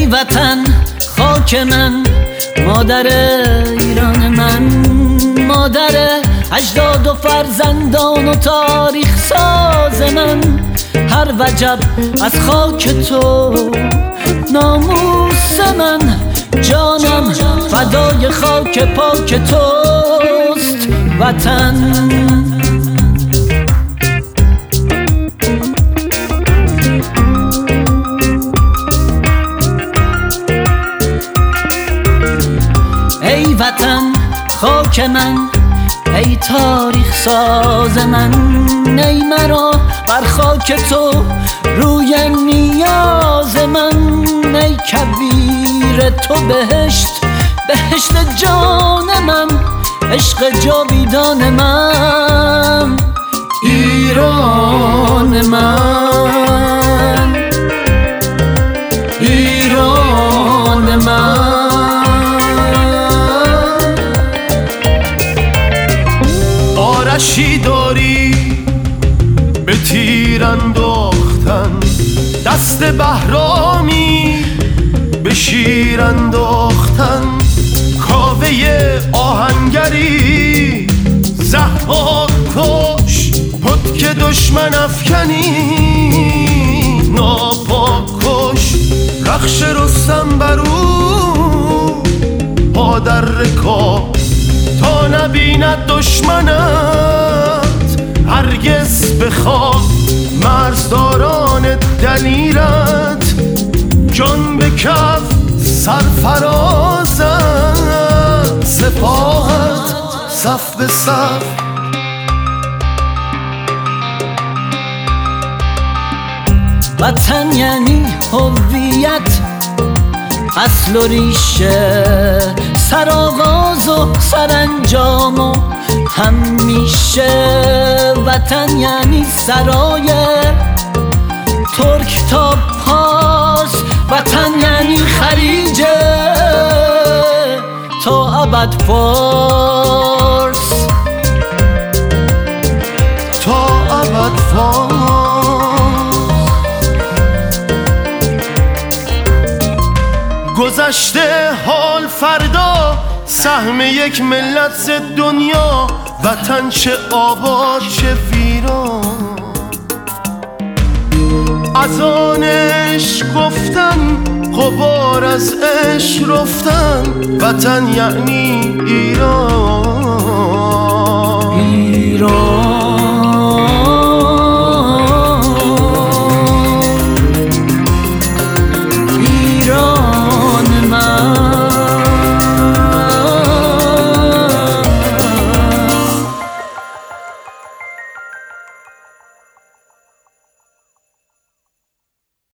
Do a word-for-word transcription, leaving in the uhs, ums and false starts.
وطن خاک من، مادر ایران من، مادر اجداد و فرزندان و تاریخ ساز من. هر وجب از خاک تو ناموس من، جانم فدای خاک پاک توست وطن. ای وطن خاک من، ای تاریخ ساز من، ای مرا بر خاک تو روی نیاز من. ای کبیر تو بهشت، بهشت جان من، عشق جاویدان من، ایران من، ایران من. آرشی داری به تیر انداختن، دست بهرامی به شیر انداختن، کاوه آهنگری ضحاک کش، پتک دشمن افکنی ناپاک کش. رخش رستم برو پا در رکاب، تا نبیند دشمنت هرگز به خواب. مرزداران دلیرت جان به کف سرفرازت، سپاهت صف به صف. وطن یعنی هویت، اصل و ریشه، سرآغاز و سرانجام و همیشه. وطن یعنی سرای ترک تا پاس، وطن یعنی خلیج تا ابد فارس، تا ابد فارس. گذشته حال فردا، سهم یک ملت ز دنیا. وطن چه آباد چه ویران، از آنش گفتن غبار از عشق رفتن. وطن یعنی ایران.